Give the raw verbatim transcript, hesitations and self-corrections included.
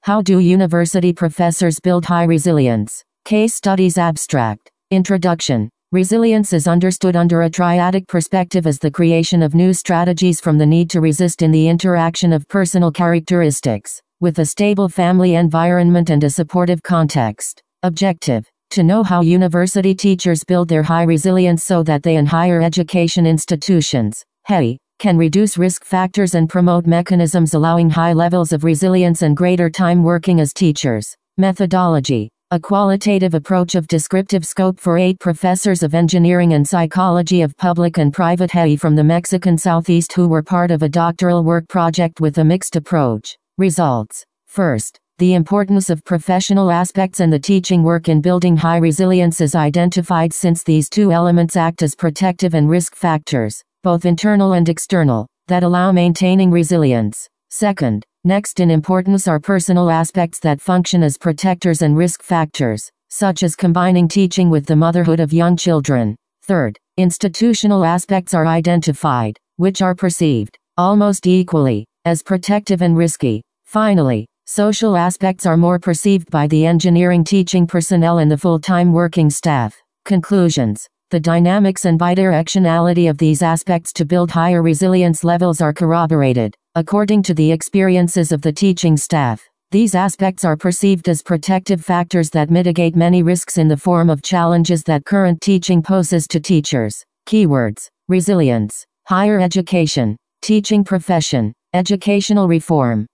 How do university professors build high resilience? Case Studies Abstract. Introduction. Resilience is understood under a triadic perspective as the creation of new strategies from the need to resist in the interaction of personal characteristics, with a stable family environment and a supportive context. Objective. To know how university teachers build their high resilience so that they in higher education institutions, H E I, can reduce risk factors and promote mechanisms allowing high levels of resilience and greater time working as teachers. Methodology. A qualitative approach of descriptive scope for eight professors of engineering and psychology of public and private H E I from the Mexican Southeast who were part of a doctoral work project with a mixed approach. Results. First, the importance of professional aspects and the teaching work in building high resilience is identified since these two elements act as protective and risk factors, both internal and external, that allow maintaining resilience. Second, next in importance are personal aspects that function as protectors and risk factors, such as combining teaching with the motherhood of young children. Third, institutional aspects are identified, which are perceived, almost equally, as protective and risky. Finally, social aspects are more perceived by the engineering teaching personnel and the full-time working staff. Conclusions. The dynamics and bidirectionality of these aspects to build higher resilience levels are corroborated, according to the experiences of the teaching staff. These aspects are perceived as protective factors that mitigate many risks in the form of challenges that current teaching poses to teachers. Keywords: resilience, higher education, teaching profession, educational reform.